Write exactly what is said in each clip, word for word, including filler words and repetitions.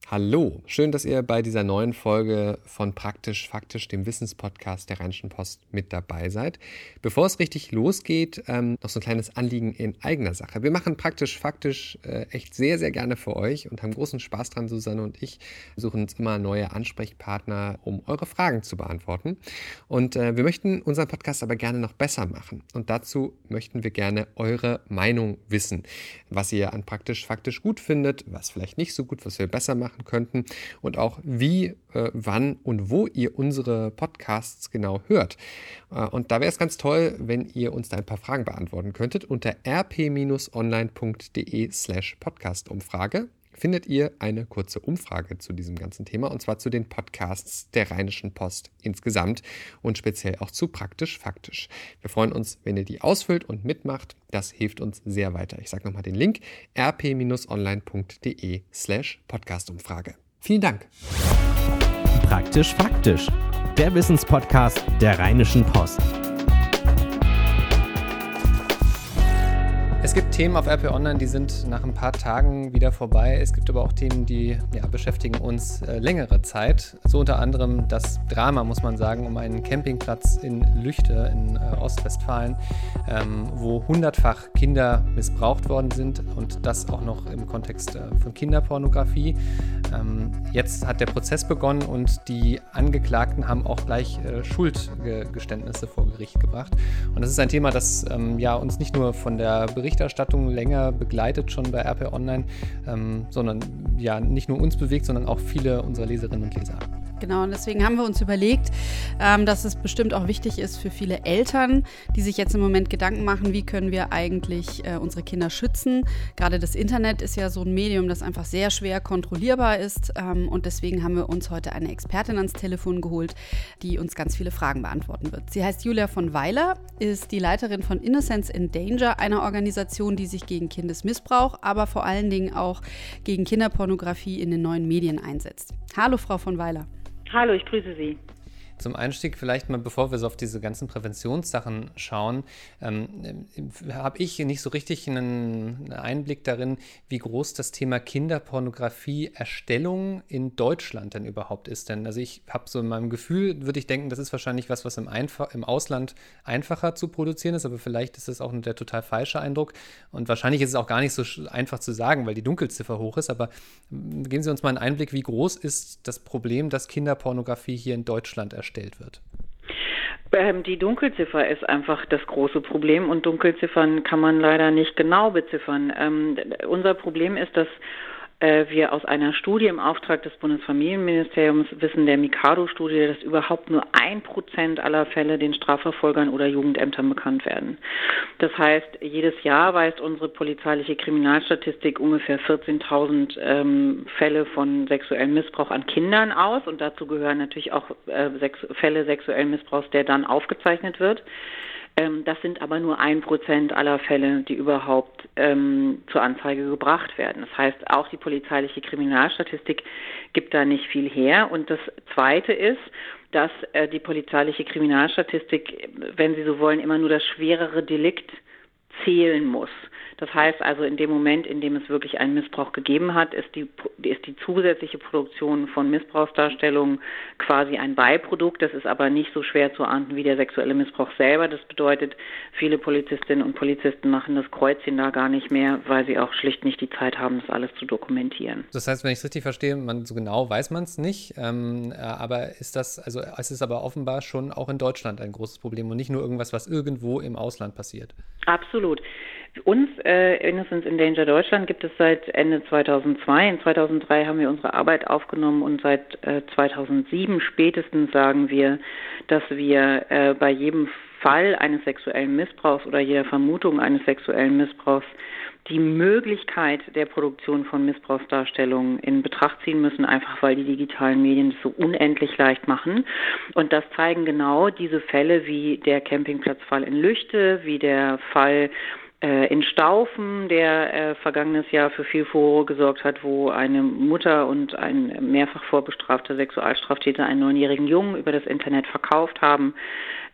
Hallo, schön, dass ihr bei dieser neuen Folge von Praktisch Faktisch, dem Wissenspodcast der Rheinischen Post, mit dabei seid. Bevor es richtig losgeht, ähm, noch so ein kleines Anliegen in eigener Sache. Wir machen Praktisch Faktisch äh, echt sehr, sehr gerne für euch und haben großen Spaß dran. Susanne und ich suchen uns immer neue Ansprechpartner, um eure Fragen zu beantworten. Und äh, wir möchten unseren Podcast aber gerne noch besser machen. Und dazu möchten wir gerne eure Meinung wissen, was ihr an Praktisch Faktisch gut findet, was vielleicht nicht so gut, was wir besser machen könnten und auch wie, äh, wann und wo ihr unsere Podcasts genau hört. Äh, und da wäre es ganz toll, wenn ihr uns da ein paar Fragen beantworten könntet. Unter rp-online.de slash Podcast-Umfrage findet ihr eine kurze Umfrage zu diesem ganzen Thema, und zwar zu den Podcasts der Rheinischen Post insgesamt und speziell auch zu Praktisch Faktisch. Wir freuen uns, wenn ihr die ausfüllt und mitmacht. Das hilft uns sehr weiter. Ich sage nochmal den Link: rp-online.de slash Podcast-Umfrage. Vielen Dank. Praktisch Faktisch, der Wissenspodcast der Rheinischen Post. Es gibt Themen auf R P Online, die sind nach ein paar Tagen wieder vorbei. Es gibt aber auch Themen, die ja, beschäftigen uns äh, längere Zeit. So unter anderem das Drama, muss man sagen, um einen Campingplatz in Lüchte in äh, Ostwestfalen, ähm, wo hundertfach Kinder missbraucht worden sind, und das auch noch im Kontext äh, von Kinderpornografie. Ähm, jetzt hat der Prozess begonnen und die Angeklagten haben auch gleich äh, Schuldgeständnisse vor Gericht gebracht. Und das ist ein Thema, das ähm, ja, uns nicht nur von der Berichterstattung länger begleitet schon bei R P Online, ähm, sondern ja nicht nur uns bewegt, sondern auch viele unserer Leserinnen und Leser. Genau, und deswegen haben wir uns überlegt, ähm, dass es bestimmt auch wichtig ist für viele Eltern, die sich jetzt im Moment Gedanken machen, wie können wir eigentlich äh, unsere Kinder schützen. Gerade das Internet ist ja so ein Medium, das einfach sehr schwer kontrollierbar ist, ähm, und deswegen haben wir uns heute eine Expertin ans Telefon geholt, die uns ganz viele Fragen beantworten wird. Sie heißt Julia von Weiler, ist die Leiterin von Innocence in Danger, einer Organisation, die sich gegen Kindesmissbrauch, aber vor allen Dingen auch gegen Kinderpornografie in den neuen Medien einsetzt. Hallo, Frau von Weiler. Hallo, ich grüße Sie. Zum Einstieg vielleicht mal, bevor wir so auf diese ganzen Präventionssachen schauen, ähm, habe ich nicht so richtig einen Einblick darin, wie groß das Thema Kinderpornografie-Erstellung in Deutschland denn überhaupt ist. Denn also ich habe so in meinem Gefühl, würde ich denken, das ist wahrscheinlich was, was im, Einf- im Ausland einfacher zu produzieren ist, aber vielleicht ist das auch der total falsche Eindruck. Und wahrscheinlich ist es auch gar nicht so einfach zu sagen, weil die Dunkelziffer hoch ist. Aber geben Sie uns mal einen Einblick, wie groß ist das Problem, dass Kinderpornografie hier in Deutschland erstellt wird? Die Dunkelziffer ist einfach das große Problem, und Dunkelziffern kann man leider nicht genau beziffern. Ähm, unser Problem ist, dass äh, wir aus einer Studie im Auftrag des Bundesfamilienministeriums wissen, der Mikado-Studie, dass überhaupt nur ein Prozent aller Fälle den Strafverfolgern oder Jugendämtern bekannt werden. Das heißt, jedes Jahr weist unsere polizeiliche Kriminalstatistik ungefähr vierzehntausend ähm, Fälle von sexuellem Missbrauch an Kindern aus, und dazu gehören natürlich auch äh, Sex- Fälle sexuellen Missbrauchs, der dann aufgezeichnet wird. Ähm, das sind aber nur ein Prozent aller Fälle, die überhaupt ähm, zur Anzeige gebracht werden. Das heißt, auch die polizeiliche Kriminalstatistik gibt da nicht viel her. Und das Zweite ist, dass äh, die polizeiliche Kriminalstatistik, wenn Sie so wollen, immer nur das schwerere Delikt zählen muss. Das heißt also, in dem Moment, in dem es wirklich einen Missbrauch gegeben hat, ist die, ist die zusätzliche Produktion von Missbrauchsdarstellungen quasi ein Beiprodukt. Das ist aber nicht so schwer zu ahnden wie der sexuelle Missbrauch selber. Das bedeutet, viele Polizistinnen und Polizisten machen das Kreuzchen da gar nicht mehr, weil sie auch schlicht nicht die Zeit haben, das alles zu dokumentieren. Das heißt, wenn ich es richtig verstehe, man, so genau weiß man es nicht, ähm, aber ist das, also es ist aber offenbar schon auch in Deutschland ein großes Problem und nicht nur irgendwas, was irgendwo im Ausland passiert. Absolut. Uns, äh, Innocence in Danger Deutschland, gibt es seit Ende zweitausendzwei. In zweitausenddrei haben wir unsere Arbeit aufgenommen, und seit äh, zweitausendsieben spätestens sagen wir, dass wir äh, bei jedem Fall eines sexuellen Missbrauchs oder jeder Vermutung eines sexuellen Missbrauchs die Möglichkeit der Produktion von Missbrauchsdarstellungen in Betracht ziehen müssen, einfach weil die digitalen Medien das so unendlich leicht machen. Und das zeigen genau diese Fälle wie der Campingplatzfall in Lüchte, wie der Fall äh, in Staufen, der äh, vergangenes Jahr für viel Furore gesorgt hat, wo eine Mutter und ein mehrfach vorbestrafter Sexualstraftäter einen neunjährigen Jungen über das Internet verkauft haben.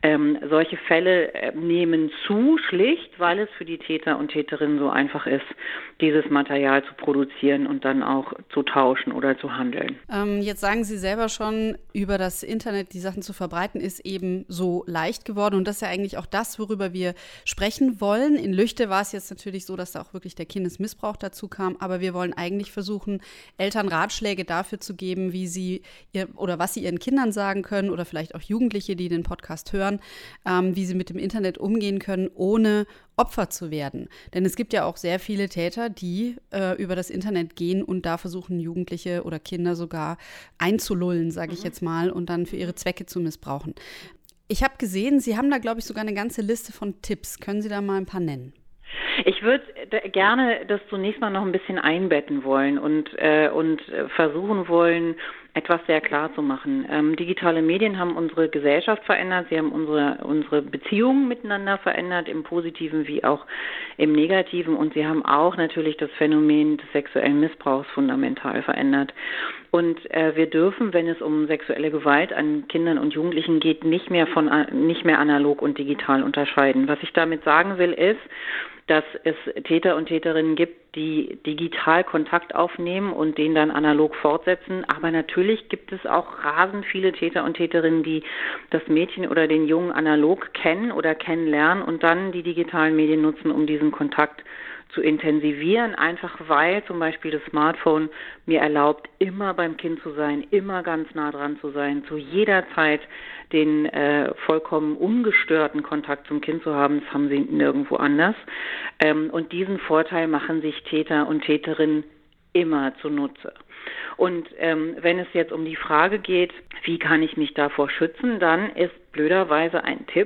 Ähm, solche Fälle äh, nehmen zu, schlicht, weil es für die Täter und Täterinnen so einfach ist, dieses Material zu produzieren und dann auch zu tauschen oder zu handeln. Ähm, jetzt sagen Sie selber schon, über das Internet die Sachen zu verbreiten, ist eben so leicht geworden. Und das ist ja eigentlich auch das, worüber wir sprechen wollen. In Lüchte war es jetzt natürlich so, dass da auch wirklich der Kindesmissbrauch dazu kam. Aber wir wollen eigentlich versuchen, Eltern Ratschläge dafür zu geben, wie sie ihr, oder was sie ihren Kindern sagen können oder vielleicht auch Jugendliche, die den Podcast hören, ähm, wie sie mit dem Internet umgehen können, ohne Opfer zu werden. Denn es gibt ja auch sehr viele Täter, die äh, über das Internet gehen und da versuchen, Jugendliche oder Kinder sogar einzulullen, sage ich jetzt mal, und dann für ihre Zwecke zu missbrauchen. Ich habe gesehen, Sie haben da, glaube ich, sogar eine ganze Liste von Tipps. Können Sie da mal ein paar nennen? Ich würde gerne das zunächst mal noch ein bisschen einbetten wollen und, äh, und versuchen wollen, etwas sehr klar zu machen. Ähm, digitale Medien haben unsere Gesellschaft verändert, sie haben unsere, unsere Beziehungen miteinander verändert, im Positiven wie auch im Negativen, und sie haben auch natürlich das Phänomen des sexuellen Missbrauchs fundamental verändert. Und äh, wir dürfen, wenn es um sexuelle Gewalt an Kindern und Jugendlichen geht, nicht mehr von nicht mehr analog und digital unterscheiden. Was ich damit sagen will, ist, dass es Täter und Täterinnen gibt, die digital Kontakt aufnehmen und den dann analog fortsetzen. Aber natürlich gibt es auch rasend viele Täter und Täterinnen, die das Mädchen oder den Jungen analog kennen oder kennenlernen und dann die digitalen Medien nutzen, um diesen Kontakt zu intensivieren, einfach weil zum Beispiel das Smartphone mir erlaubt, immer beim Kind zu sein, immer ganz nah dran zu sein, zu jeder Zeit den äh, vollkommen ungestörten Kontakt zum Kind zu haben. Das haben sie nirgendwo anders. Ähm, und diesen Vorteil machen sich Täter und Täterinnen immer zunutze. Und ähm, wenn es jetzt um die Frage geht, wie kann ich mich davor schützen, dann ist blöderweise ein Tipp,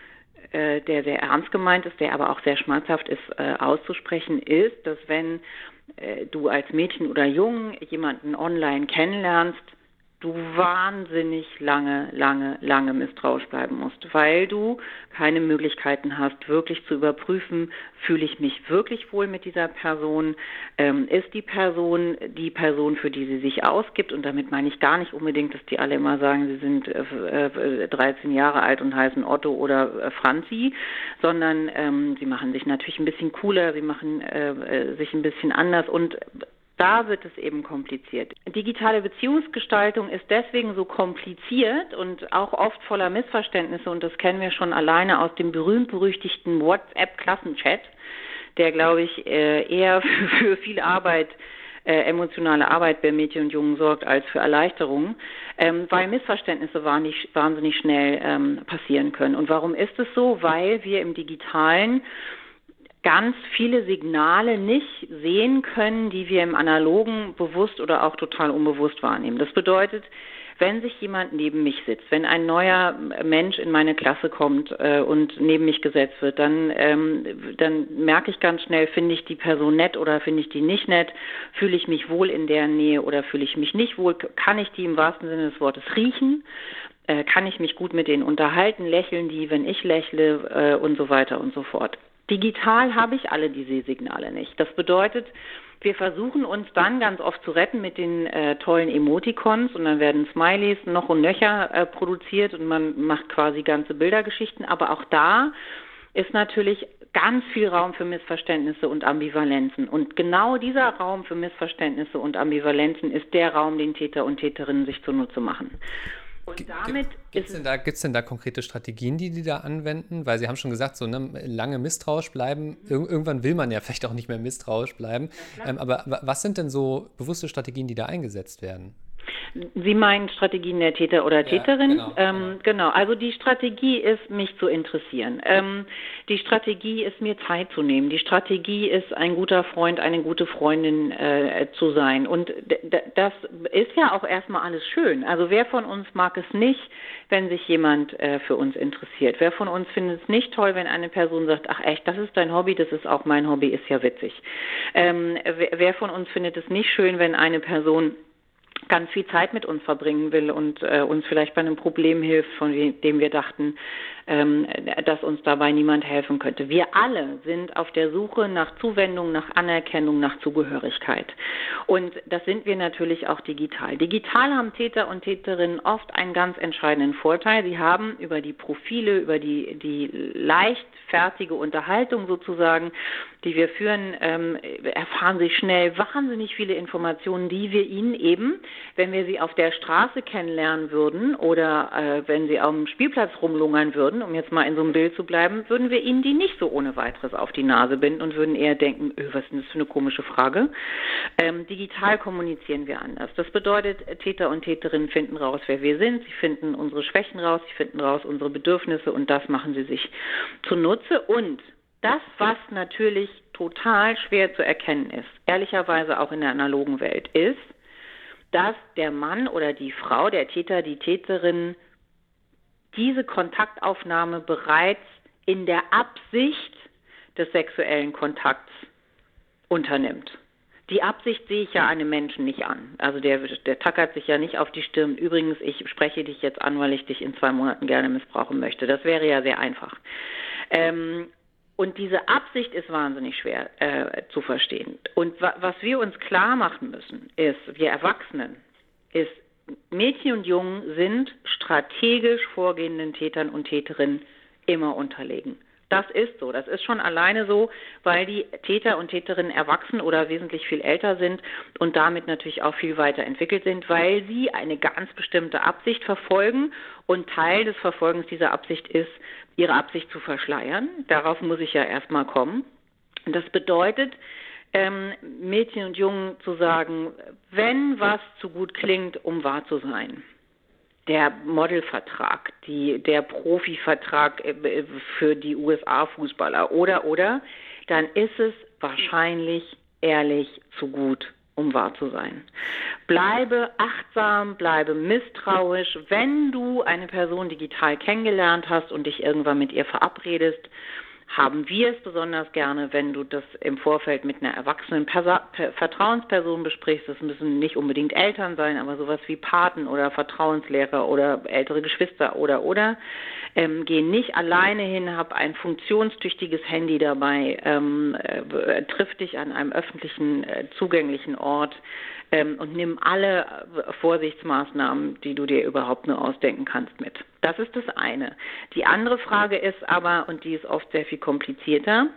äh, der sehr ernst gemeint ist, der aber auch sehr schmerzhaft ist äh, auszusprechen, ist, dass wenn äh, du als Mädchen oder Jungen jemanden online kennenlernst, du wahnsinnig lange, lange, lange misstrauisch bleiben musst, weil du keine Möglichkeiten hast, wirklich zu überprüfen, fühle ich mich wirklich wohl mit dieser Person, ähm, ist die Person die Person, für die sie sich ausgibt, und damit meine ich gar nicht unbedingt, dass die alle immer sagen, sie sind äh, dreizehn Jahre alt und heißen Otto oder äh, Franzi, sondern ähm, sie machen sich natürlich ein bisschen cooler, sie machen äh, sich ein bisschen anders, und da wird es eben kompliziert. Digitale Beziehungsgestaltung ist deswegen so kompliziert und auch oft voller Missverständnisse, und das kennen wir schon alleine aus dem berühmt-berüchtigten WhatsApp-Klassenchat, der, glaube ich, eher für viel Arbeit, äh, emotionale Arbeit bei Mädchen und Jungen sorgt, als für Erleichterung, ähm, weil Missverständnisse wahnsinnig, wahnsinnig schnell ähm, passieren können. Und warum ist es so? Weil wir im Digitalen ganz viele Signale nicht sehen können, die wir im Analogen bewusst oder auch total unbewusst wahrnehmen. Das bedeutet, wenn sich jemand neben mich sitzt, wenn ein neuer Mensch in meine Klasse kommt äh, und neben mich gesetzt wird, dann, ähm, dann merke ich ganz schnell, finde ich die Person nett oder finde ich die nicht nett, fühle ich mich wohl in deren Nähe oder fühle ich mich nicht wohl, kann ich die im wahrsten Sinne des Wortes riechen, äh, kann ich mich gut mit denen unterhalten, lächeln die, wenn ich lächle äh, und so weiter und so fort. Digital habe ich alle diese Signale nicht. Das bedeutet, wir versuchen uns dann ganz oft zu retten mit den äh, tollen Emoticons, und dann werden Smileys noch und nöcher äh, produziert und man macht quasi ganze Bildergeschichten. Aber auch da ist natürlich ganz viel Raum für Missverständnisse und Ambivalenzen. Und genau dieser Raum für Missverständnisse und Ambivalenzen ist der Raum, den Täter und Täterinnen sich zunutze machen. Und damit Gibt es denn, da, denn da konkrete Strategien, die die da anwenden? Weil Sie haben schon gesagt, so ne, lange misstrauisch bleiben. Ir- irgendwann will man ja vielleicht auch nicht mehr misstrauisch bleiben. Ähm, aber was sind denn so bewusste Strategien, die da eingesetzt werden? Sie meinen Strategien der Täter oder Täterin? Ja, genau, ähm, genau. genau, also die Strategie ist, mich zu interessieren. Ähm, die Strategie ist, mir Zeit zu nehmen. Die Strategie ist, ein guter Freund, eine gute Freundin äh, zu sein. Und d- d- das ist ja auch erstmal alles schön. Also wer von uns mag es nicht, wenn sich jemand äh, für uns interessiert? Wer von uns findet es nicht toll, wenn eine Person sagt, ach echt, das ist dein Hobby, das ist auch mein Hobby, ist ja witzig. Ähm, wer, wer von uns findet es nicht schön, wenn eine Person ganz viel Zeit mit uns verbringen will und äh, uns vielleicht bei einem Problem hilft, von dem wir dachten, ähm, dass uns dabei niemand helfen könnte. Wir alle sind auf der Suche nach Zuwendung, nach Anerkennung, nach Zugehörigkeit. Und das sind wir natürlich auch digital. Digital haben Täter und Täterinnen oft einen ganz entscheidenden Vorteil. Sie haben über die Profile, über die, die leichtfertige Unterhaltung sozusagen, die wir führen, ähm, erfahren sie schnell wahnsinnig viele Informationen, die wir ihnen eben, wenn wir sie auf der Straße kennenlernen würden oder äh, wenn sie auf dem Spielplatz rumlungern würden, um jetzt mal in so einem Bild zu bleiben, würden wir ihnen die nicht so ohne weiteres auf die Nase binden und würden eher denken, öh, was ist denn das für eine komische Frage? Ähm, digital kommunizieren wir anders. Das bedeutet, Täter und Täterinnen finden raus, wer wir sind, sie finden unsere Schwächen raus, sie finden raus unsere Bedürfnisse und das machen sie sich zunutze. Und das, was natürlich total schwer zu erkennen ist, ehrlicherweise auch in der analogen Welt, ist, dass der Mann oder die Frau, der Täter, die Täterin, diese Kontaktaufnahme bereits in der Absicht des sexuellen Kontakts unternimmt. Die Absicht sehe ich ja einem Menschen nicht an. Also der, der tackert sich ja nicht auf die Stirn. Übrigens, ich spreche dich jetzt an, weil ich dich in zwei Monaten gerne missbrauchen möchte. Das wäre ja sehr einfach. Ähm, und diese Absicht ist wahnsinnig schwer äh, zu verstehen. Und wa- was wir uns klar machen müssen, ist, wir Erwachsenen, ist, Mädchen und Jungen sind strategisch vorgehenden Tätern und Täterinnen immer unterlegen. Das ist so. Das ist schon alleine so, weil die Täter und Täterinnen erwachsen oder wesentlich viel älter sind und damit natürlich auch viel weiter entwickelt sind, weil sie eine ganz bestimmte Absicht verfolgen und Teil des Verfolgens dieser Absicht ist, ihre Absicht zu verschleiern. Darauf muss ich ja erstmal kommen. Und das bedeutet, ähm, Mädchen und Jungen zu sagen, wenn was zu gut klingt, um wahr zu sein, der Modelvertrag, die, der Profivertrag für die U S A-Fußballer oder, oder, dann ist es wahrscheinlich ehrlich zu gut, um wahr zu sein. Bleibe achtsam, bleibe misstrauisch. Wenn du eine Person digital kennengelernt hast und dich irgendwann mit ihr verabredest, haben wir es besonders gerne, wenn du das im Vorfeld mit einer erwachsenen Persa- per- Vertrauensperson besprichst. Das müssen nicht unbedingt Eltern sein, aber sowas wie Paten oder Vertrauenslehrer oder ältere Geschwister oder, oder. Ähm, geh nicht alleine hin, hab ein funktionstüchtiges Handy dabei, ähm, äh, triff dich an einem öffentlichen, äh, zugänglichen Ort, Ähm, und nimm alle Vorsichtsmaßnahmen, die du dir überhaupt nur ausdenken kannst, mit. Das ist das eine. Die andere Frage ist aber, und die ist oft sehr viel komplizierter,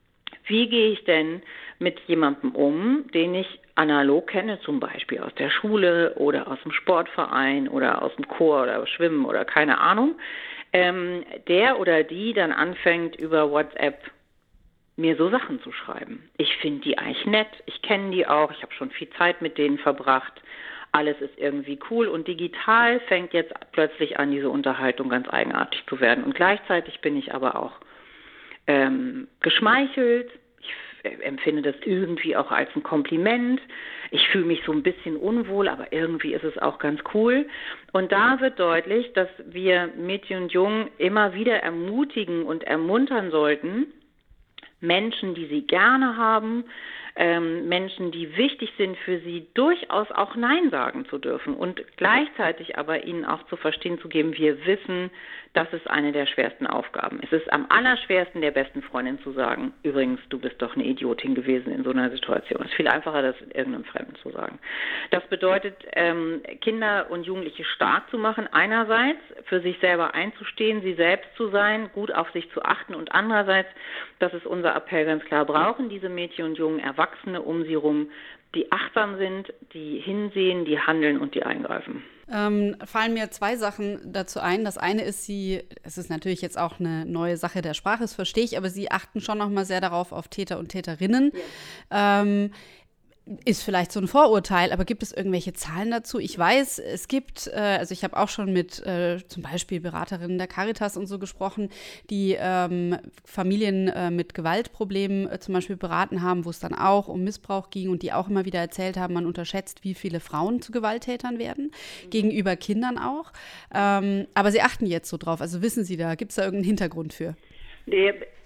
wie gehe ich denn mit jemandem um, den ich analog kenne, zum Beispiel aus der Schule oder aus dem Sportverein oder aus dem Chor oder Schwimmen oder keine Ahnung, ähm, der oder die dann anfängt über WhatsApp mir so Sachen zu schreiben. Ich finde die eigentlich nett, ich kenne die auch, ich habe schon viel Zeit mit denen verbracht, alles ist irgendwie cool und digital fängt jetzt plötzlich an, diese Unterhaltung ganz eigenartig zu werden. Und gleichzeitig bin ich aber auch ähm, geschmeichelt, ich f- empfinde das irgendwie auch als ein Kompliment, ich fühle mich so ein bisschen unwohl, aber irgendwie ist es auch ganz cool. Und da wird deutlich, dass wir Mädchen und Jungen immer wieder ermutigen und ermuntern sollten, Menschen, die sie gerne haben, ähm, Menschen, die wichtig sind für sie, durchaus auch Nein sagen zu dürfen und gleichzeitig aber ihnen auch zu verstehen zu geben, wir wissen, das ist eine der schwersten Aufgaben. Es ist am allerschwersten, der besten Freundin zu sagen, übrigens, du bist doch eine Idiotin gewesen in so einer Situation. Es ist viel einfacher, das irgendeinem Fremden zu sagen. Das bedeutet, ähm, Kinder und Jugendliche stark zu machen, einerseits für sich selber einzustehen, sie selbst zu sein, gut auf sich zu achten und andererseits, das ist unser Appell ganz klar, brauchen diese Mädchen und jungen Erwachsene um sie rum, die achtsam sind, die hinsehen, die handeln und die eingreifen. Ähm, fallen mir zwei Sachen dazu ein. Das eine ist, sie, es ist natürlich jetzt auch eine neue Sache der Sprache, das verstehe ich, aber sie achten schon noch mal sehr darauf, auf Täter und Täterinnen. Ja. Ähm, ist vielleicht so ein Vorurteil, aber gibt es irgendwelche Zahlen dazu? Ich weiß, es gibt, äh, also ich habe auch schon mit äh, zum Beispiel Beraterinnen der Caritas und so gesprochen, die ähm, Familien äh, mit Gewaltproblemen äh, zum Beispiel beraten haben, wo es dann auch um Missbrauch ging und die auch immer wieder erzählt haben, man unterschätzt, wie viele Frauen zu Gewalttätern werden, mhm. gegenüber Kindern auch. Ähm, aber sie achten jetzt so drauf, also wissen Sie da, gibt es da irgendeinen Hintergrund für? Nee,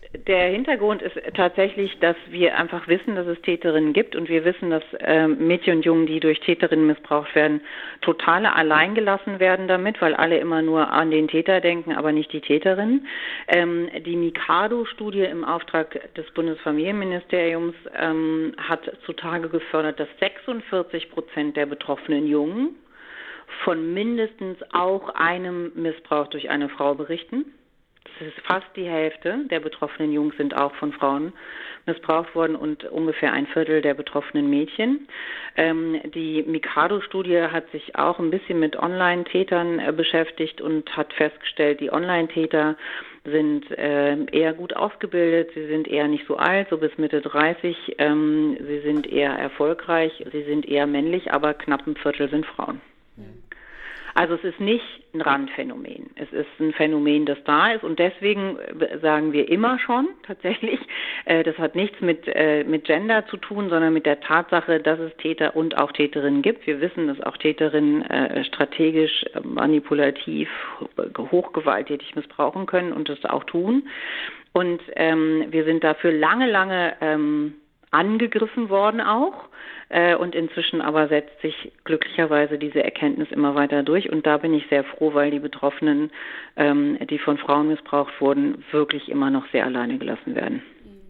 Der Hintergrund ist tatsächlich, dass wir einfach wissen, dass es Täterinnen gibt und wir wissen, dass äh, Mädchen und Jungen, die durch Täterinnen missbraucht werden, total allein gelassen werden damit, weil alle immer nur an den Täter denken, aber nicht die Täterin. Ähm, die Mikado-Studie im Auftrag des Bundesfamilienministeriums ähm, hat zutage gefördert, dass sechsundvierzig Prozent der betroffenen Jungen von mindestens auch einem Missbrauch durch eine Frau berichten. Das ist fast die Hälfte der betroffenen Jungs sind auch von Frauen missbraucht worden und ungefähr ein Viertel der betroffenen Mädchen. Ähm, die Mikado-Studie hat sich auch ein bisschen mit Online-Tätern äh, beschäftigt und hat festgestellt, die Online-Täter sind äh, eher gut ausgebildet, sie sind eher nicht so alt, so bis Mitte dreißig, ähm, sie sind eher erfolgreich, sie sind eher männlich, aber knapp ein Viertel sind Frauen. Ja. Also es ist nicht ein Randphänomen. Es ist ein Phänomen, das da ist und deswegen sagen wir immer schon tatsächlich, äh, das hat nichts mit, äh, mit Gender zu tun, sondern mit der Tatsache, dass es Täter und auch Täterinnen gibt. Wir wissen, dass auch Täterinnen äh, strategisch, äh, manipulativ, hochgewalttätig missbrauchen können und das auch tun. Und ähm, wir sind dafür lange, lange ähm, angegriffen worden auch. Und inzwischen aber setzt sich glücklicherweise diese Erkenntnis immer weiter durch. Und da bin ich sehr froh, weil die Betroffenen, die von Frauen missbraucht wurden, wirklich immer noch sehr alleine gelassen werden.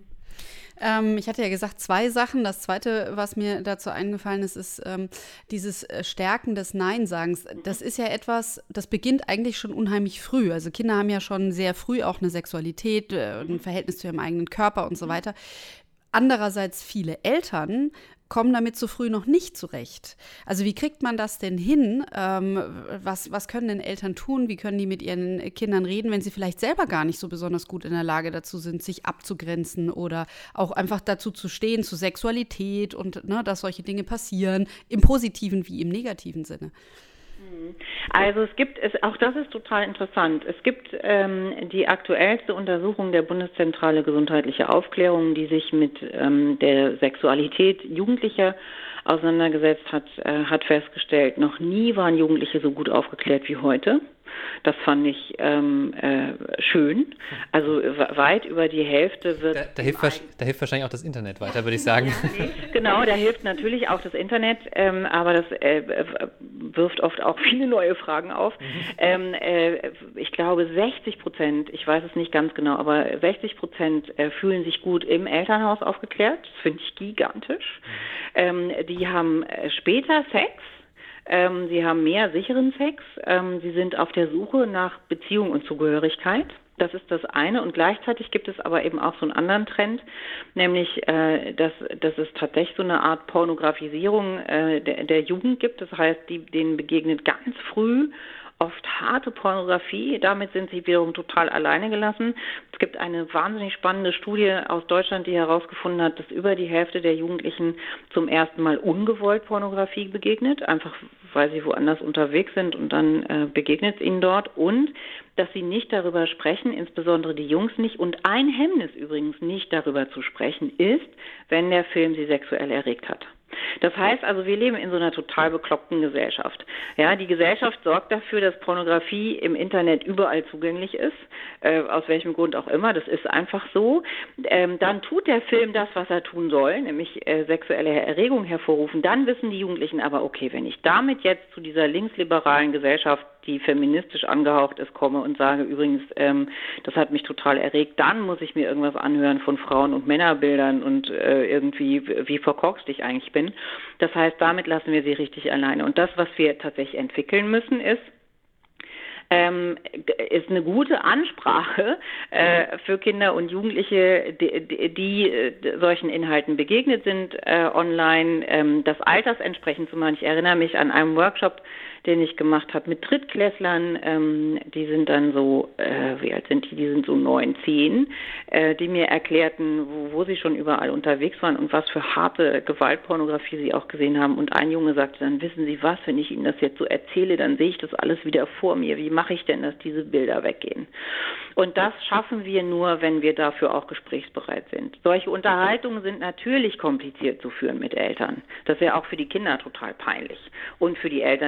Ähm, ich hatte ja gesagt, zwei Sachen. Das Zweite, was mir dazu eingefallen ist, ist ähm, dieses Stärken des Nein-Sagens. Das ist ja etwas, das beginnt eigentlich schon unheimlich früh. Also Kinder haben ja schon sehr früh auch eine Sexualität, äh, ein Verhältnis zu ihrem eigenen Körper und so weiter. Andererseits viele Eltern kommen damit so früh noch nicht zurecht. Also wie kriegt man das denn hin? Ähm, was, was können denn Eltern tun? Wie können die mit ihren Kindern reden, wenn sie vielleicht selber gar nicht so besonders gut in der Lage dazu sind, sich abzugrenzen oder auch einfach dazu zu stehen, zu Sexualität und ne, dass solche Dinge passieren, im positiven wie im negativen Sinne? Also es gibt, es, auch das ist total interessant, es gibt ähm, die aktuellste Untersuchung der Bundeszentrale Gesundheitliche Aufklärung, die sich mit ähm, der Sexualität Jugendlicher auseinandergesetzt hat, äh, hat festgestellt, noch nie waren Jugendliche so gut aufgeklärt wie heute. Das fand ich ähm, äh, schön. Also weit über die Hälfte wird... Da, da, hilft, da hilft wahrscheinlich auch das Internet weiter, würde ich sagen. Genau, da hilft natürlich auch das Internet, ähm, aber das äh, wirft oft auch viele neue Fragen auf. Mhm. Ähm, äh, ich glaube, sechzig Prozent, ich weiß es nicht ganz genau, aber sechzig Prozent äh, fühlen sich gut im Elternhaus aufgeklärt. Das finde ich gigantisch. Mhm. Ähm, die haben äh, später Sex. Ähm, sie haben mehr sicheren Sex. Ähm, sie sind auf der Suche nach Beziehung und Zugehörigkeit. Das ist das eine. Und gleichzeitig gibt es aber eben auch so einen anderen Trend, nämlich, äh, dass, dass es tatsächlich so eine Art Pornografisierung äh, der, der Jugend gibt. Das heißt, die, denen begegnet ganz früh oft harte Pornografie. Damit sind sie wiederum total alleine gelassen. Es gibt eine wahnsinnig spannende Studie aus Deutschland, die herausgefunden hat, dass über die Hälfte der Jugendlichen zum ersten Mal ungewollt Pornografie begegnet, einfach weil sie woanders unterwegs sind und dann äh, begegnet es ihnen dort und dass sie nicht darüber sprechen, insbesondere die Jungs nicht und ein Hemmnis übrigens nicht darüber zu sprechen ist, wenn der Film sie sexuell erregt hat. Das heißt also, wir leben in so einer total bekloppten Gesellschaft. Ja, die Gesellschaft sorgt dafür, dass Pornografie im Internet überall zugänglich ist, äh, aus welchem Grund auch immer. Das ist einfach so. Ähm, dann tut der Film das, was er tun soll, nämlich äh, sexuelle Erregung hervorrufen. Dann wissen die Jugendlichen aber, okay, wenn ich damit jetzt zu dieser linksliberalen Gesellschaft, die feministisch angehaucht ist, komme und sage, übrigens, ähm, das hat mich total erregt, dann muss ich mir irgendwas anhören von Frauen- und Männerbildern und äh, irgendwie, wie verkorkst ich eigentlich bin. Das heißt, damit lassen wir sie richtig alleine. Und das, was wir tatsächlich entwickeln müssen, ist, Ähm, ist eine gute Ansprache äh, für Kinder und Jugendliche, die, die, die äh, solchen Inhalten begegnet sind äh, online, ähm, das Alters entsprechend zu machen. Ich erinnere mich an einen Workshop, den ich gemacht habe mit Drittklässlern, ähm, die sind dann so, äh, wie alt sind die? Die sind so neun, zehn, äh, die mir erklärten, wo, wo sie schon überall unterwegs waren und was für harte Gewaltpornografie sie auch gesehen haben. Und ein Junge sagte dann, wissen Sie was, wenn ich Ihnen das jetzt so erzähle, dann sehe ich das alles wieder vor mir. Wie mache ich denn, dass diese Bilder weggehen? Und das schaffen wir nur, wenn wir dafür auch gesprächsbereit sind. Solche Unterhaltungen sind natürlich kompliziert zu führen mit Eltern. Das wäre auch für die Kinder total peinlich und für die Eltern im Übrigen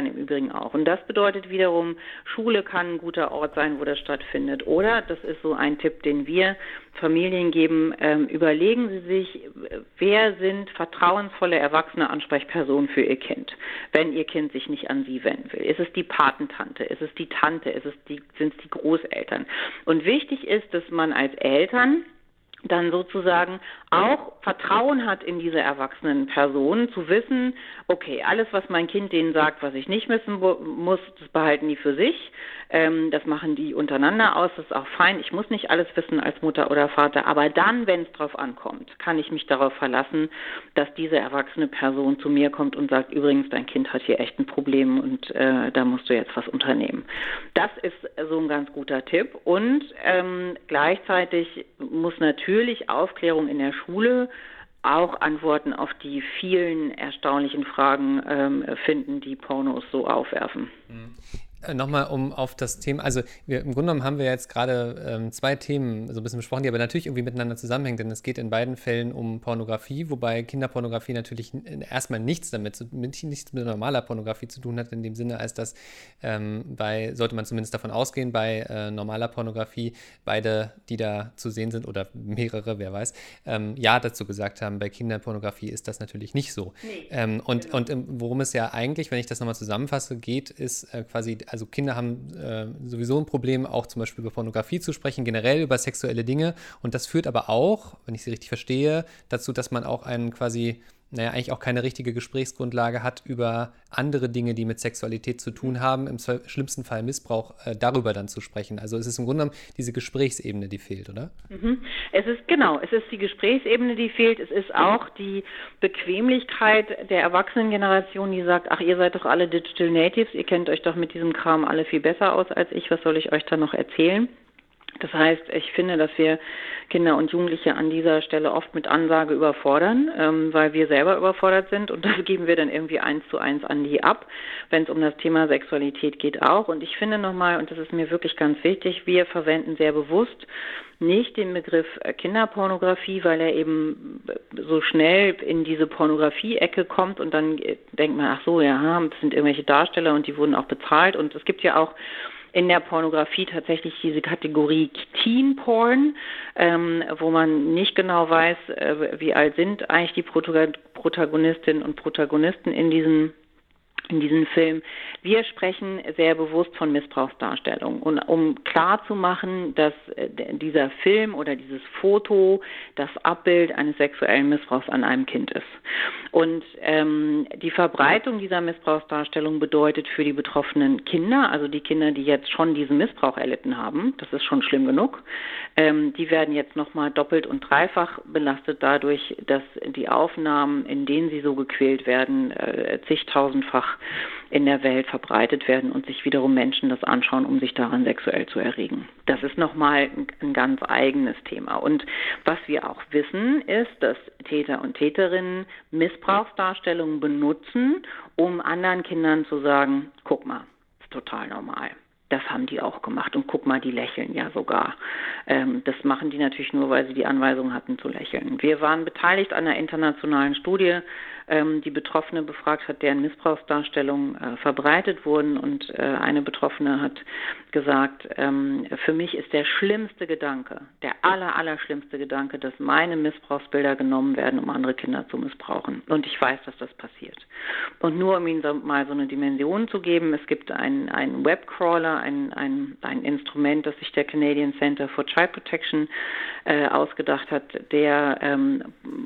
Dingen auch. Und das bedeutet wiederum, Schule kann ein guter Ort sein, wo das stattfindet. Oder, das ist so ein Tipp, den wir Familien geben, ähm, überlegen Sie sich, wer sind vertrauensvolle erwachsene Ansprechpersonen für Ihr Kind, wenn Ihr Kind sich nicht an Sie wenden will. Ist es die Patentante? Ist es die Tante? Ist es die, sind es die Großeltern? Und wichtig ist, dass man als Eltern dann sozusagen auch Vertrauen hat in diese erwachsenen Personen, zu wissen, okay, alles, was mein Kind denen sagt, was ich nicht wissen muss, das behalten die für sich, ähm, das machen die untereinander aus, das ist auch fein, ich muss nicht alles wissen als Mutter oder Vater, aber dann, wenn es drauf ankommt, kann ich mich darauf verlassen, dass diese erwachsene Person zu mir kommt und sagt, übrigens, dein Kind hat hier echt ein Problem und äh, da musst du jetzt was unternehmen. Das ist so ein ganz guter Tipp und ähm, gleichzeitig muss natürlich Aufklärung in der Schule auch Antworten auf die vielen erstaunlichen Fragen ähm, finden, die Pornos so aufwerfen. Mhm. Nochmal um auf das Thema, also wir, im Grunde genommen haben wir jetzt gerade ähm, zwei Themen so ein bisschen besprochen, die aber natürlich irgendwie miteinander zusammenhängen, denn es geht in beiden Fällen um Pornografie, wobei Kinderpornografie natürlich erstmal nichts damit, zu, mit, nichts mit normaler Pornografie zu tun hat, in dem Sinne, als dass ähm, bei, sollte man zumindest davon ausgehen, bei äh, normaler Pornografie beide, die da zu sehen sind oder mehrere, wer weiß, ähm, ja dazu gesagt haben, bei Kinderpornografie ist das natürlich nicht so. Nee, ähm, und genau. und ähm, worum es ja eigentlich, wenn ich das nochmal zusammenfasse, geht, ist äh, quasi also Kinder haben äh, sowieso ein Problem, auch zum Beispiel über Pornografie zu sprechen, generell über sexuelle Dinge. Und das führt aber auch, wenn ich sie richtig verstehe, dazu, dass man auch einen quasi, naja, eigentlich auch keine richtige Gesprächsgrundlage hat über andere Dinge, die mit Sexualität zu tun haben, im schlimmsten Fall Missbrauch, äh, darüber dann zu sprechen. Also es ist im Grunde genommen diese Gesprächsebene, die fehlt, oder? Mhm. Es ist, genau, es ist die Gesprächsebene, die fehlt. Es ist auch die Bequemlichkeit der Erwachsenengeneration, die sagt, ach, ihr seid doch alle Digital Natives, ihr kennt euch doch mit diesem Kram alle viel besser aus als ich, was soll ich euch da noch erzählen? Das heißt, ich finde, dass wir Kinder und Jugendliche an dieser Stelle oft mit Ansage überfordern, ähm, weil wir selber überfordert sind und das geben wir dann irgendwie eins zu eins an die ab, wenn es um das Thema Sexualität geht auch. Und ich finde nochmal, und das ist mir wirklich ganz wichtig, wir verwenden sehr bewusst nicht den Begriff Kinderpornografie, weil er eben so schnell in diese Pornografie-Ecke kommt und dann denkt man, ach so, ja, das sind irgendwelche Darsteller und die wurden auch bezahlt. Und es gibt ja auch in der Pornografie tatsächlich diese Kategorie Teen Porn, ähm, wo man nicht genau weiß, äh, wie alt sind eigentlich die Protagonistinnen und Protagonisten in diesen in diesem Film. Wir sprechen sehr bewusst von Missbrauchsdarstellung. Und um klarzumachen, dass dieser Film oder dieses Foto das Abbild eines sexuellen Missbrauchs an einem Kind ist. Und ähm, die Verbreitung dieser Missbrauchsdarstellung bedeutet für die betroffenen Kinder, also die Kinder, die jetzt schon diesen Missbrauch erlitten haben, das ist schon schlimm genug, ähm, die werden jetzt nochmal doppelt und dreifach belastet dadurch, dass die Aufnahmen, in denen sie so gequält werden, äh, zigtausendfach in der Welt verbreitet werden und sich wiederum Menschen das anschauen, um sich daran sexuell zu erregen. Das ist nochmal ein, ein ganz eigenes Thema. Und was wir auch wissen, ist, dass Täter und Täterinnen Missbrauchsdarstellungen benutzen, um anderen Kindern zu sagen, guck mal, ist total normal. Das haben die auch gemacht. Und guck mal, die lächeln ja sogar. Ähm, das machen die natürlich nur, weil sie die Anweisung hatten zu lächeln. Wir waren beteiligt an einer internationalen Studie, ähm, die Betroffene befragt hat, deren Missbrauchsdarstellungen äh, verbreitet wurden. Und äh, eine Betroffene hat gesagt, ähm, für mich ist der schlimmste Gedanke, der aller, aller schlimmste Gedanke, dass meine Missbrauchsbilder genommen werden, um andere Kinder zu missbrauchen. Und ich weiß, dass das passiert. Und nur um Ihnen so, mal so eine Dimension zu geben, es gibt einen, einen Webcrawler, Ein, ein, ein Instrument, das sich der Canadian Center for Child Protection äh, ausgedacht hat, der ähm,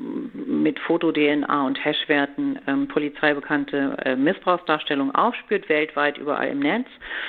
mit Foto-D N A und Hashwerten ähm, polizeibekannte äh, Missbrauchsdarstellungen aufspürt, weltweit überall im Netz.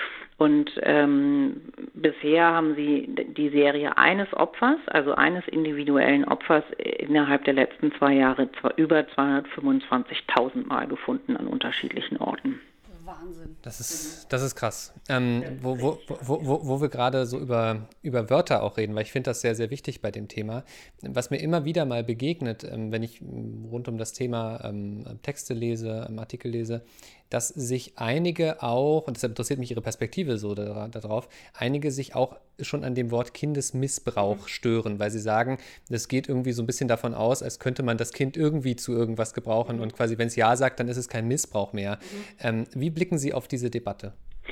Und ähm, bisher haben sie die Serie eines Opfers, also eines individuellen Opfers, innerhalb der letzten zwei Jahre über zweihundertfünfundzwanzigtausend Mal gefunden an unterschiedlichen Orten. Wahnsinn. Das ist, das ist krass. Ähm, wo, wo, wo, wo, wo wir gerade so über, über Wörter auch reden, weil ich finde das sehr, sehr wichtig bei dem Thema. Was mir immer wieder mal begegnet, ähm, wenn ich rund um das Thema ähm, Texte lese, ähm, Artikel lese, dass sich einige auch, und deshalb interessiert mich Ihre Perspektive so darauf, da einige sich auch schon an dem Wort Kindesmissbrauch stören, weil sie sagen, das geht irgendwie so ein bisschen davon aus, als könnte man das Kind irgendwie zu irgendwas gebrauchen und quasi, wenn es Ja sagt, dann ist es kein Missbrauch mehr. Mhm. Ähm, wie blicken Sie auf diese Debatte?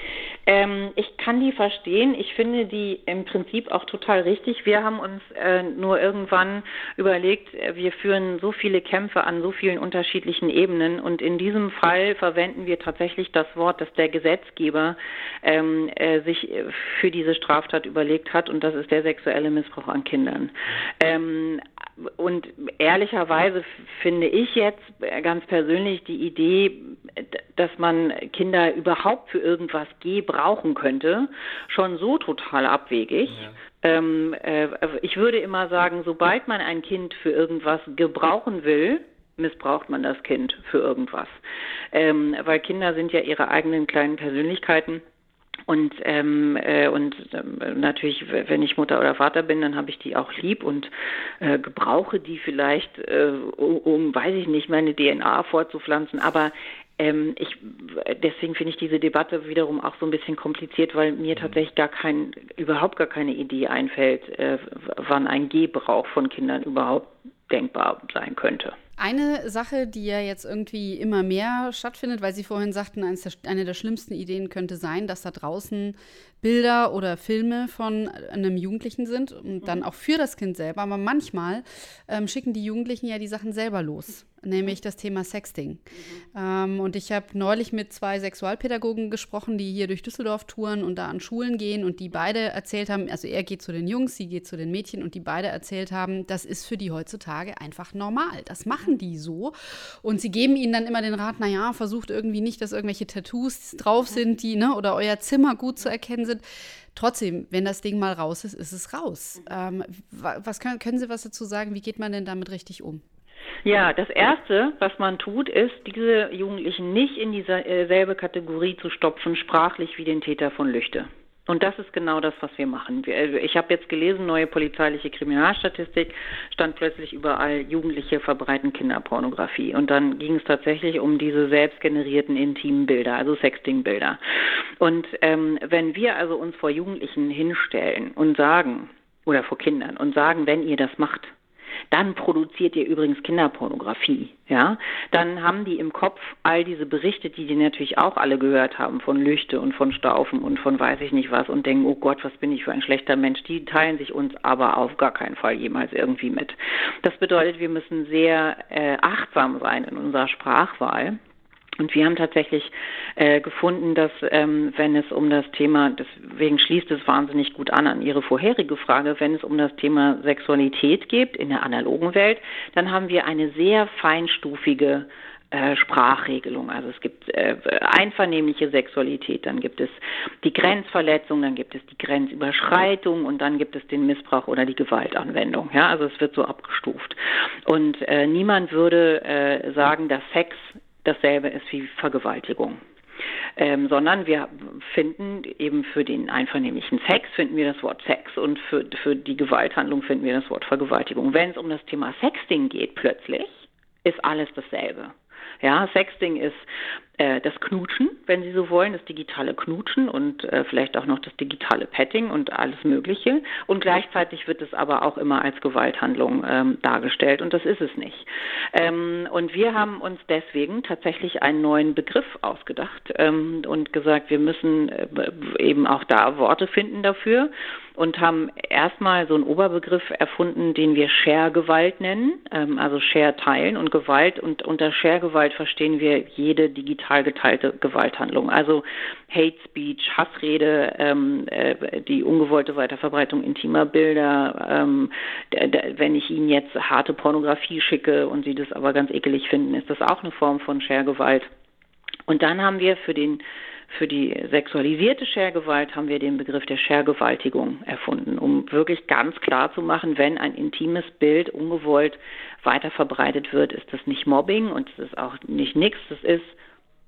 Ähm, ich kann die verstehen. Ich finde die im Prinzip auch total richtig. Wir haben uns äh, nur irgendwann überlegt, wir führen so viele Kämpfe an so vielen unterschiedlichen Ebenen und in diesem Fall verwenden wir tatsächlich das Wort, das der Gesetzgeber ähm, äh, sich für diese Straftat überlegt hat, und das ist der sexuelle Missbrauch an Kindern. Ähm, und ehrlicherweise finde ich jetzt ganz persönlich die Idee, dass man Kinder überhaupt für irgendwas gebrauchen könnte, schon so total abwegig. Ja. Ähm, äh, ich würde immer sagen, sobald man ein Kind für irgendwas gebrauchen will, missbraucht man das Kind für irgendwas. Ähm, weil Kinder sind ja ihre eigenen kleinen Persönlichkeiten. Und ähm, äh, und ähm, natürlich, wenn ich Mutter oder Vater bin, dann habe ich die auch lieb und äh, gebrauche die vielleicht, äh, um, um, weiß ich nicht, meine D N A fortzupflanzen. Aber ähm, ich, deswegen finde ich diese Debatte wiederum auch so ein bisschen kompliziert, weil mir tatsächlich gar kein, überhaupt gar keine Idee einfällt, äh, wann ein Gebrauch von Kindern überhaupt denkbar sein könnte. Eine Sache, die ja jetzt irgendwie immer mehr stattfindet, weil Sie vorhin sagten, eine der schlimmsten Ideen könnte sein, dass da draußen Bilder oder Filme von einem Jugendlichen sind und dann auch für das Kind selber. Aber manchmal ähm, schicken die Jugendlichen ja die Sachen selber los, nämlich das Thema Sexting. Mhm. Ähm, und ich habe neulich mit zwei Sexualpädagogen gesprochen, die hier durch Düsseldorf touren und da an Schulen gehen und die beide erzählt haben, also er geht zu den Jungs, sie geht zu den Mädchen und die beide erzählt haben, das ist für die heutzutage einfach normal. Das machen die so. Und sie geben ihnen dann immer den Rat, naja, versucht irgendwie nicht, dass irgendwelche Tattoos drauf sind, die, ne, oder euer Zimmer gut zu erkennen sind. Trotzdem, wenn das Ding mal raus ist, ist es raus. Ähm, was können, können Sie was dazu sagen? Wie geht man denn damit richtig um? Ja, das Erste, was man tut, ist, diese Jugendlichen nicht in dieselbe Kategorie zu stopfen, sprachlich wie den Täter von Lüchte. Und das ist genau das, was wir machen. Ich habe jetzt gelesen, neue polizeiliche Kriminalstatistik, stand plötzlich überall, Jugendliche verbreiten Kinderpornografie. Und dann ging es tatsächlich um diese selbstgenerierten intimen Bilder, also Sexting-Bilder. Und ähm, wenn wir also uns vor Jugendlichen hinstellen und sagen, oder vor Kindern, und sagen, wenn ihr das macht, dann produziert ihr übrigens Kinderpornografie, ja, dann haben die im Kopf all diese Berichte, die die natürlich auch alle gehört haben, von Lüchte und von Staufen und von weiß ich nicht was und denken, oh Gott, was bin ich für ein schlechter Mensch, die teilen sich uns aber auf gar keinen Fall jemals irgendwie mit. Das bedeutet, wir müssen sehr äh, achtsam sein in unserer Sprachwahl. Und wir haben tatsächlich äh, gefunden, dass ähm, wenn es um das Thema, deswegen schließt es wahnsinnig gut an an Ihre vorherige Frage, wenn es um das Thema Sexualität geht in der analogen Welt, dann haben wir eine sehr feinstufige äh, Sprachregelung. Also es gibt äh, einvernehmliche Sexualität, dann gibt es die Grenzverletzung, dann gibt es die Grenzüberschreitung und dann gibt es den Missbrauch oder die Gewaltanwendung. Ja, also es wird so abgestuft. Und äh, niemand würde äh, sagen, dass Sex dasselbe ist wie Vergewaltigung. Ähm, sondern wir finden eben für den einvernehmlichen Sex finden wir das Wort Sex und für, für die Gewalthandlung finden wir das Wort Vergewaltigung. Wenn es um das Thema Sexting geht plötzlich, ist alles dasselbe. Ja, Sexting ist äh, das Knutschen, wenn Sie so wollen, das digitale Knutschen und äh, vielleicht auch noch das digitale Petting und alles Mögliche. Und gleichzeitig wird es aber auch immer als Gewalthandlung ähm, dargestellt und das ist es nicht. Ähm, und wir haben uns deswegen tatsächlich einen neuen Begriff ausgedacht ähm, und gesagt, wir müssen äh, eben auch da Worte finden dafür und haben erstmal so einen Oberbegriff erfunden, den wir Share-Gewalt nennen, ähm, also Share teilen und Gewalt. Und unter Share-Gewalt verstehen wir jede digital geteilte Gewalthandlung, also Hate Speech, Hassrede, ähm, äh, die ungewollte Weiterverbreitung intimer Bilder, ähm, d- d- wenn ich Ihnen jetzt harte Pornografie schicke und Sie das aber ganz ekelig finden, ist das auch eine Form von Share-Gewalt. Und dann haben wir für den Für die sexualisierte Share-Gewalt haben wir den Begriff der Share-Gewaltigung erfunden, um wirklich ganz klar zu machen, wenn ein intimes Bild ungewollt weiterverbreitet wird, ist das nicht Mobbing und es ist auch nicht nichts, das ist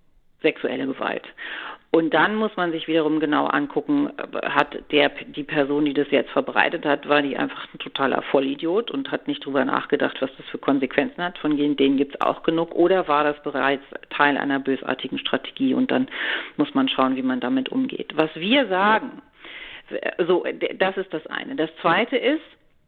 sexuelle Gewalt. Und dann muss man sich wiederum genau angucken, hat der, die Person, die das jetzt verbreitet hat, war die einfach ein totaler Vollidiot und hat nicht drüber nachgedacht, was das für Konsequenzen hat, von denen gibt es auch genug, oder war das bereits Teil einer bösartigen Strategie, und dann muss man schauen, wie man damit umgeht. Was wir sagen, so, das ist das eine. Das zweite ist,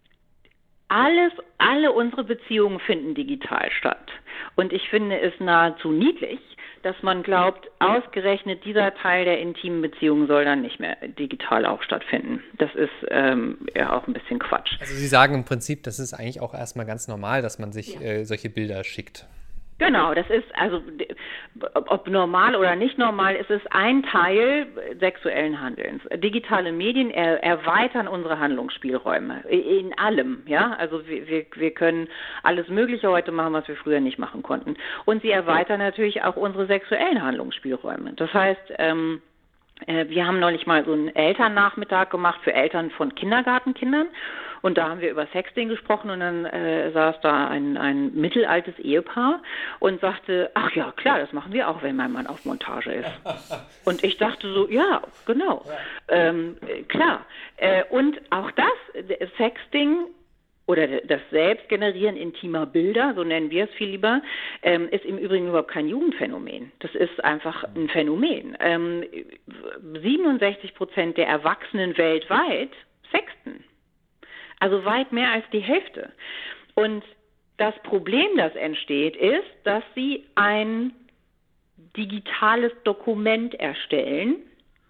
alles, alle unsere Beziehungen finden digital statt. Und ich finde es nahezu niedlich, dass man glaubt, ausgerechnet dieser Teil der intimen Beziehung soll dann nicht mehr digital auch stattfinden. Das ist ähm, ja auch ein bisschen Quatsch. Also Sie sagen im Prinzip, das ist eigentlich auch erstmal ganz normal, dass man sich ja. äh, solche Bilder schickt. Genau, das ist, also ob normal oder nicht normal, ist es ein Teil sexuellen Handelns. Digitale Medien er, erweitern unsere Handlungsspielräume in allem, ja. Also wir, wir, wir können alles Mögliche heute machen, was wir früher nicht machen konnten. Und sie erweitern natürlich auch unsere sexuellen Handlungsspielräume. Das heißt, ähm, wir haben neulich mal so einen Elternnachmittag gemacht für Eltern von Kindergartenkindern. Und da haben wir über Sexting gesprochen, und dann äh, saß da ein, ein mittelaltes Ehepaar und sagte, ach ja, klar, das machen wir auch, wenn mein Mann auf Montage ist. Und ich dachte so, ja, genau, ähm, klar. Äh, und auch das, Sexting oder das Selbstgenerieren intimer Bilder, so nennen wir es viel lieber, ähm, ist im Übrigen überhaupt kein Jugendphänomen. Das ist einfach ein Phänomen. Ähm, siebenundsechzig Prozent der Erwachsenen weltweit sexten. Also weit mehr als die Hälfte. Und das Problem, das entsteht, ist, dass sie ein digitales Dokument erstellen,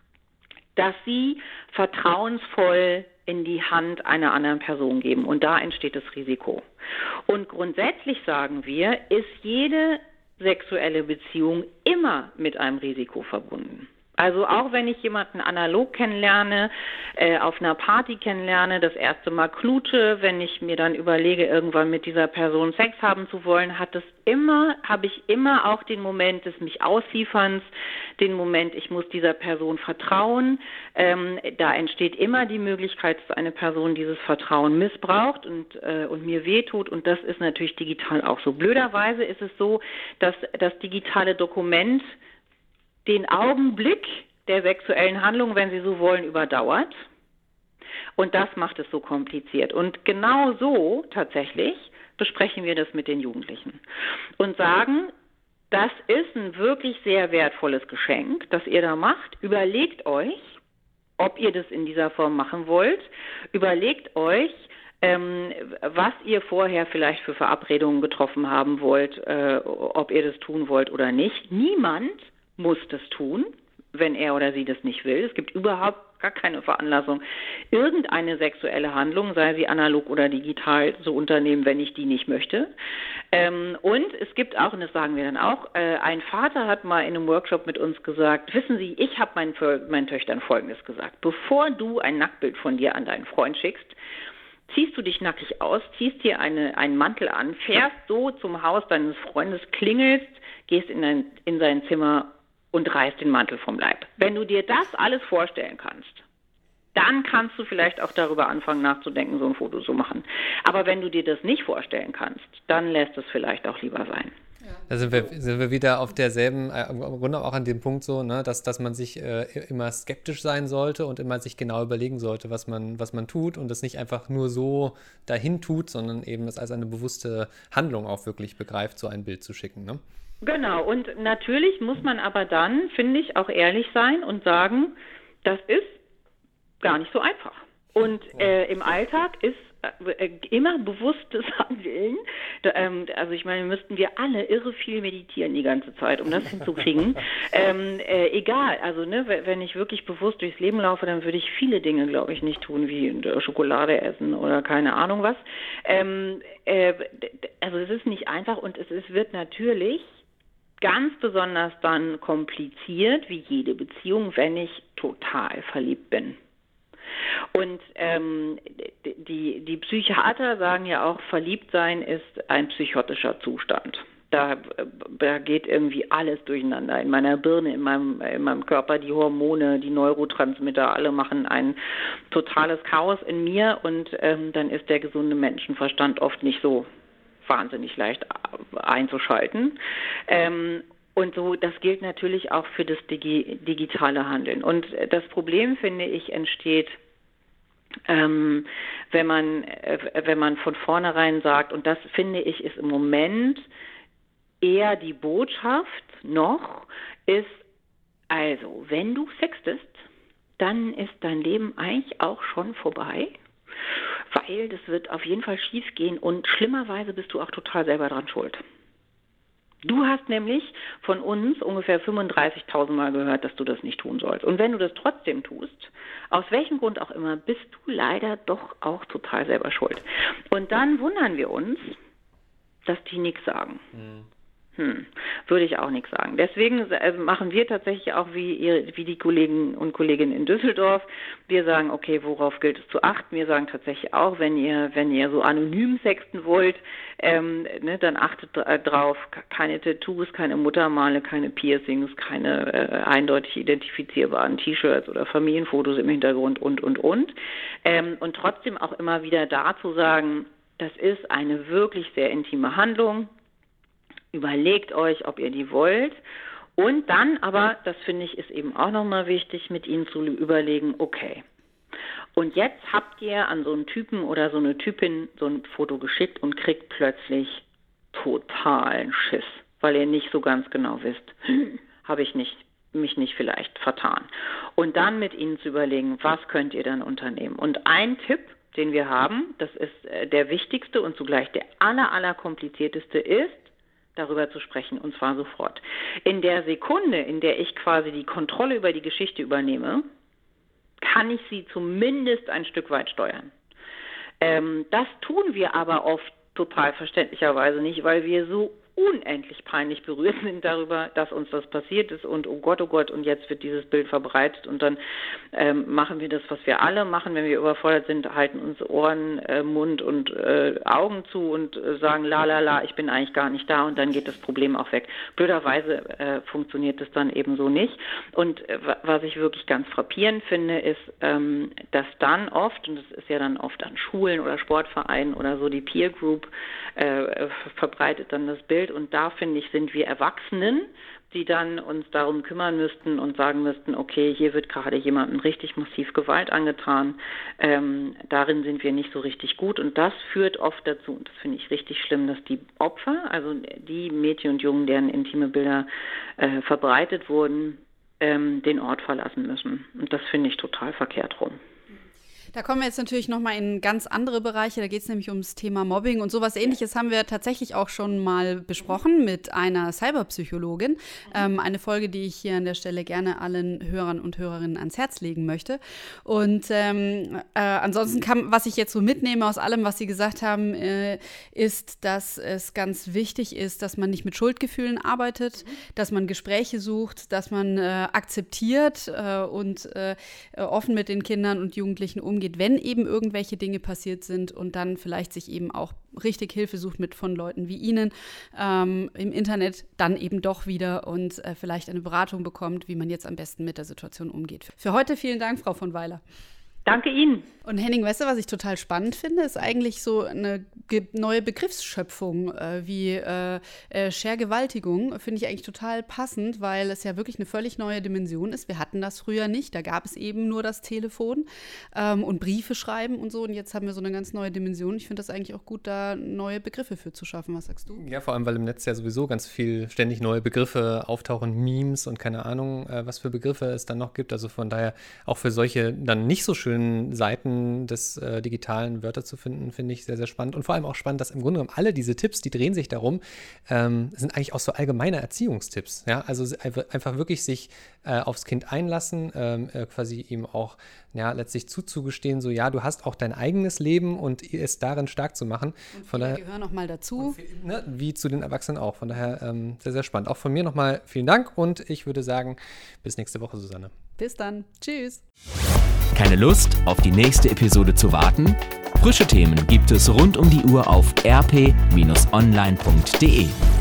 das sie vertrauensvoll in die Hand einer anderen Person geben. Und da entsteht das Risiko. Und grundsätzlich sagen wir, ist jede sexuelle Beziehung immer mit einem Risiko verbunden. Also auch wenn ich jemanden analog kennenlerne, äh, auf einer Party kennenlerne, das erste Mal knutsche, wenn ich mir dann überlege, irgendwann mit dieser Person Sex haben zu wollen, hat es immer, habe ich immer auch den Moment des mich Auslieferns, den Moment, ich muss dieser Person vertrauen. Ähm, da entsteht immer die Möglichkeit, dass eine Person dieses Vertrauen missbraucht und, äh, und mir wehtut, und das ist natürlich digital auch so. Blöderweise ist es so, dass das digitale Dokument den Augenblick der sexuellen Handlung, wenn Sie so wollen, überdauert. Und das macht es so kompliziert. Und genau so tatsächlich besprechen wir das mit den Jugendlichen und sagen, das ist ein wirklich sehr wertvolles Geschenk, das ihr da macht. Überlegt euch, ob ihr das in dieser Form machen wollt. Überlegt euch, Ähm, was ihr vorher vielleicht für Verabredungen getroffen haben wollt, äh, ob ihr das tun wollt oder nicht. Niemand muss das tun, wenn er oder sie das nicht will. Es gibt überhaupt gar keine Veranlassung, irgendeine sexuelle Handlung, sei sie analog oder digital, zu unternehmen, wenn ich die nicht möchte. Ähm, und es gibt auch, und das sagen wir dann auch, äh, ein Vater hat mal in einem Workshop mit uns gesagt, wissen Sie, ich habe meinen, meinen Töchtern Folgendes gesagt: Bevor du ein Nacktbild von dir an deinen Freund schickst, ziehst du dich nackig aus, ziehst dir eine, einen Mantel an, fährst so zum Haus deines Freundes, klingelst, gehst in, dein, in sein Zimmer und reißt den Mantel vom Leib. Wenn du dir das alles vorstellen kannst, dann kannst du vielleicht auch darüber anfangen nachzudenken, so ein Foto zu machen. Aber wenn du dir das nicht vorstellen kannst, dann lässt es vielleicht auch lieber sein. Da sind wir, sind wir wieder auf derselben, äh, im Grunde auch an dem Punkt so, ne, dass, dass man sich äh, immer skeptisch sein sollte und immer sich genau überlegen sollte, was man, was man tut, und das nicht einfach nur so dahin tut, sondern eben es als eine bewusste Handlung auch wirklich begreift, so ein Bild zu schicken, ne? Genau, und natürlich muss man aber dann, finde ich, auch ehrlich sein und sagen, das ist gar nicht so einfach. Und äh, im Alltag ist äh, immer bewusstes Handeln. Da, ähm, also ich meine, müssten wir alle irre viel meditieren die ganze Zeit, um das hinzukriegen. ähm, äh, egal, also ne, wenn ich wirklich bewusst durchs Leben laufe, dann würde ich viele Dinge, glaube ich, nicht tun, wie Schokolade essen oder keine Ahnung was. Ähm, äh, also es ist nicht einfach, und es ist, wird natürlich ganz besonders dann kompliziert, wie jede Beziehung, wenn ich total verliebt bin. Und ähm, die, die Psychiater sagen ja auch, verliebt sein ist ein psychotischer Zustand. Da, da geht irgendwie alles durcheinander. In meiner Birne, in meinem, in meinem Körper, die Hormone, die Neurotransmitter, alle machen ein totales Chaos in mir, und ähm, dann ist der gesunde Menschenverstand oft nicht so wahnsinnig leicht einzuschalten. Ähm, Und so, das gilt natürlich auch für das Digi- digitale Handeln. Und das Problem, finde ich, entsteht, ähm, wenn man, äh, wenn man von vornherein sagt, und das finde ich ist im Moment eher die Botschaft noch, ist, also, wenn du sextest, dann ist dein Leben eigentlich auch schon vorbei, weil das wird auf jeden Fall schief gehen und schlimmerweise bist du auch total selber dran schuld. Du hast nämlich von uns ungefähr fünfunddreißigtausend Mal gehört, dass du das nicht tun sollst. Und wenn du das trotzdem tust, aus welchem Grund auch immer, bist du leider doch auch total selber schuld. Und dann wundern wir uns, dass die nichts sagen. Mhm. Hm, würde ich auch nichts sagen. Deswegen machen wir tatsächlich auch wie, ihr, wie die Kollegen und Kolleginnen in Düsseldorf. Wir sagen, okay, worauf gilt es zu achten? Wir sagen tatsächlich auch, wenn ihr, wenn ihr so anonym sexten wollt, ähm, ne, dann achtet drauf, keine Tattoos, keine Muttermale, keine Piercings, keine äh, eindeutig identifizierbaren T-Shirts oder Familienfotos im Hintergrund und, und, und. Ähm, und trotzdem auch immer wieder dazu sagen, das ist eine wirklich sehr intime Handlung. Überlegt euch, ob ihr die wollt. Und dann aber, das finde ich, ist eben auch nochmal wichtig, mit ihnen zu überlegen, okay, und jetzt habt ihr an so einen Typen oder so eine Typin so ein Foto geschickt und kriegt plötzlich totalen Schiss, weil ihr nicht so ganz genau wisst, hm, habe ich nicht, mich nicht vielleicht vertan. Und dann mit ihnen zu überlegen, was könnt ihr dann unternehmen. Und ein Tipp, den wir haben, das ist der wichtigste und zugleich der aller, aller komplizierteste ist, darüber zu sprechen, und zwar sofort. In der Sekunde, in der ich quasi die Kontrolle über die Geschichte übernehme, kann ich sie zumindest ein Stück weit steuern. Ähm, das tun wir aber oft total verständlicherweise nicht, weil wir so unendlich peinlich berührt sind darüber, dass uns das passiert ist und oh Gott, oh Gott, und jetzt wird dieses Bild verbreitet und dann ähm, machen wir das, was wir alle machen, wenn wir überfordert sind, halten uns Ohren, äh, Mund und äh, Augen zu und äh, sagen, la la la, ich bin eigentlich gar nicht da, und dann geht das Problem auch weg. Blöderweise äh, funktioniert das dann eben so nicht. Und äh, was ich wirklich ganz frappierend finde, ist, ähm, dass dann oft, und das ist ja dann oft an Schulen oder Sportvereinen oder so, die Peer Group äh, verbreitet dann das Bild. Und da, finde ich, sind wir Erwachsenen, die dann uns darum kümmern müssten und sagen müssten, okay, hier wird gerade jemandem richtig massiv Gewalt angetan. Ähm, darin sind wir nicht so richtig gut. Und das führt oft dazu, und das finde ich richtig schlimm, dass die Opfer, also die Mädchen und Jungen, deren intime Bilder äh, verbreitet wurden, ähm, den Ort verlassen müssen. Und das finde ich total verkehrt rum. Da kommen wir jetzt natürlich nochmal in ganz andere Bereiche. Da geht es nämlich ums Thema Mobbing und sowas Ähnliches haben wir tatsächlich auch schon mal besprochen mit einer Cyberpsychologin. Ähm, eine Folge, die ich hier an der Stelle gerne allen Hörern und Hörerinnen ans Herz legen möchte. Und ähm, äh, ansonsten, kann, was ich jetzt so mitnehme aus allem, was Sie gesagt haben, äh, ist, dass es ganz wichtig ist, dass man nicht mit Schuldgefühlen arbeitet, mhm. dass man Gespräche sucht, dass man äh, akzeptiert äh, und äh, offen mit den Kindern und Jugendlichen umgeht, wenn eben irgendwelche Dinge passiert sind, und dann vielleicht sich eben auch richtig Hilfe sucht mit von Leuten wie Ihnen ähm, im Internet, dann eben doch wieder und äh, vielleicht eine Beratung bekommt, wie man jetzt am besten mit der Situation umgeht. Für heute vielen Dank, Frau von Weiler. Danke Ihnen. Und Henning, weißt du, was ich total spannend finde, ist eigentlich so eine ge- neue Begriffsschöpfung äh, wie äh, äh, Schergewaltigung, finde ich eigentlich total passend, weil es ja wirklich eine völlig neue Dimension ist. Wir hatten das früher nicht, da gab es eben nur das Telefon ähm, und Briefe schreiben und so, und jetzt haben wir so eine ganz neue Dimension. Ich finde das eigentlich auch gut, da neue Begriffe für zu schaffen. Was sagst du? Ja, vor allem, weil im Netz ja sowieso ganz viel ständig neue Begriffe auftauchen, Memes und keine Ahnung, äh, was für Begriffe es dann noch gibt. Also von daher auch für solche dann nicht so schönen Seiten des äh, digitalen Wörter zu finden, finde ich sehr, sehr spannend. Und vor allem auch spannend, dass im Grunde genommen alle diese Tipps, die drehen sich darum, ähm, sind eigentlich auch so allgemeine Erziehungstipps. Ja? Also einfach wirklich sich äh, aufs Kind einlassen, ähm, äh, quasi ihm auch ja, letztlich zuzugestehen, so ja, du hast auch dein eigenes Leben und es darin stark zu machen. Und von daher gehören noch mal dazu. Viel, ne, wie zu den Erwachsenen auch. Von daher ähm, sehr, sehr spannend. Auch von mir nochmal vielen Dank und ich würde sagen, bis nächste Woche, Susanne. Bis dann. Tschüss. Keine Lust, auf die nächste Episode zu warten? Frische Themen gibt es rund um die Uhr auf r p Bindestrich online punkt d e.